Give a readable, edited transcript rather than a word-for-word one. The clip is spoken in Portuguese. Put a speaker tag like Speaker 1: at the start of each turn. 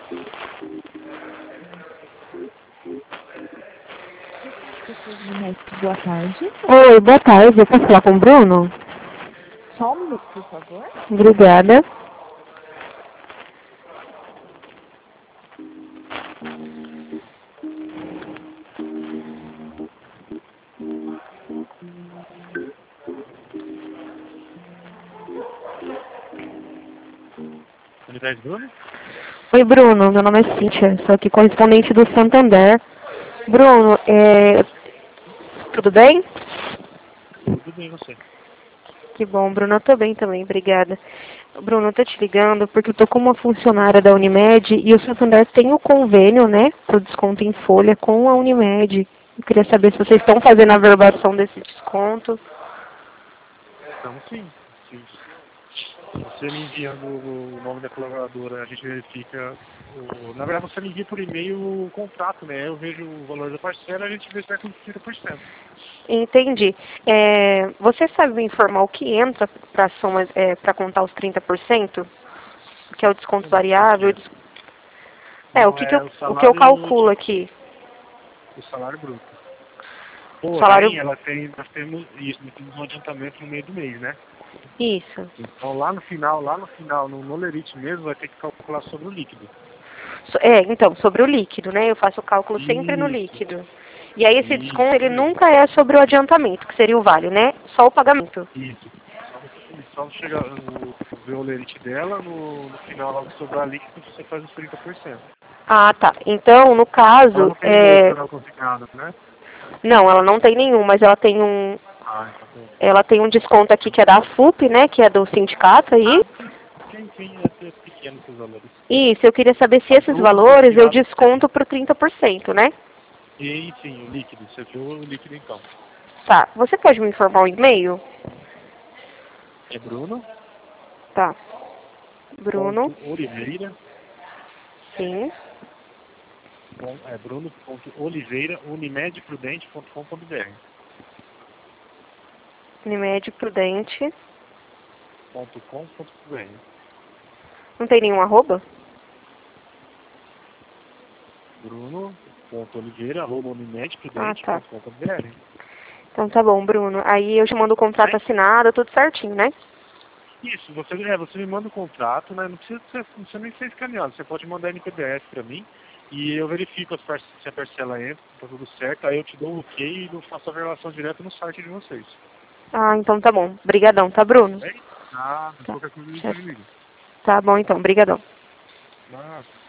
Speaker 1: Boa tarde.
Speaker 2: Oi, boa tarde. Eu posso falar com o Bruno?
Speaker 1: Só um minuto, por favor.
Speaker 2: Obrigada.
Speaker 3: Unidade Bruno?
Speaker 2: Oi, Bruno. Meu nome é Cíntia. Sou aqui correspondente do Santander. Bruno, tudo bem?
Speaker 3: Tudo bem, você?
Speaker 2: Que bom, Bruno. Eu tô bem também, obrigada. Bruno, eu tô te ligando porque eu tô com uma funcionária da Unimed e o Santander tem o convênio, né, pro desconto em folha com a Unimed. Eu queria saber se vocês estão fazendo a averbação desse desconto.
Speaker 3: Então, sim. Se você me enviando o nome da colaboradora, a gente verifica. Na verdade, você me envia por e-mail o contrato, né? Eu vejo o valor da parcela e a gente vê se vai com 30%.
Speaker 2: Entendi. Você sabe me informar o que entra para soma, para contar os 30%? Que é o desconto
Speaker 3: Como assim
Speaker 2: variável?
Speaker 3: que é?
Speaker 2: O
Speaker 3: Não,
Speaker 2: que,
Speaker 3: é
Speaker 2: o que eu calculo aqui?
Speaker 3: o salário bruto.
Speaker 2: Salário.
Speaker 3: Porém, nós temos isso, nós temos um adiantamento no meio do mês, né?
Speaker 2: Isso.
Speaker 3: Então no Lerite mesmo, vai ter que calcular sobre o líquido.
Speaker 2: Então, sobre o líquido, né? Eu faço o cálculo sempre no
Speaker 3: Isso,
Speaker 2: líquido. E aí esse desconto,
Speaker 3: isso
Speaker 2: ele
Speaker 3: mesmo.
Speaker 2: nunca é sobre o adiantamento, que seria o vale, né? Só o pagamento.
Speaker 3: Isso. Só chegar ver o lerite dela, no final, logo sobrar líquido, você faz os 30%.
Speaker 2: Ah, tá. Então, no
Speaker 3: Ela
Speaker 2: caso,
Speaker 3: não tem bolsa não consignada, né?
Speaker 2: não, ela não tem nenhum, mas ela tem um,
Speaker 3: Ah, então tem.
Speaker 2: ela tem um desconto aqui que é da FUP, né? Que é do sindicato aí.
Speaker 3: Ah, sim, é pequeno esses valores.
Speaker 2: Isso, eu queria saber se
Speaker 3: A
Speaker 2: esses
Speaker 3: bruto
Speaker 2: valores eu
Speaker 3: consignado,
Speaker 2: desconto pro 30%, né?
Speaker 3: e sim, o líquido. Você viu o líquido então.
Speaker 2: Tá. Você pode me informar o e-mail?
Speaker 3: É Bruno,
Speaker 2: Tá. Bruno,
Speaker 3: ponto Oliveira,
Speaker 2: sim.
Speaker 3: Bruno, ponto Oliveira, unimedprudente.com.br.
Speaker 2: Unimed Prudente.
Speaker 3: .com.br.
Speaker 2: Não tem nenhum arroba?
Speaker 3: Bruno.oliveira,
Speaker 2: Ah, tá.
Speaker 3: unimedprudente.com.br.
Speaker 2: Então tá bom, Bruno. Aí eu te mando o contrato
Speaker 3: Bem,
Speaker 2: assinado, tudo certinho, né?
Speaker 3: isso, você me manda o contrato, né? Não precisa nem ser escaneado, você pode mandar em PDF para mim e eu verifico se a parcela entra, tá tudo certo, aí eu te dou o ok e eu faço a relação direta no site de vocês.
Speaker 2: Ah, então tá bom. Brigadão, tá, Bruno?
Speaker 3: Bem? Ah,
Speaker 2: Tá.
Speaker 3: qualquer coisa você me liga.
Speaker 2: Tá bom então, brigadão.
Speaker 3: Ah,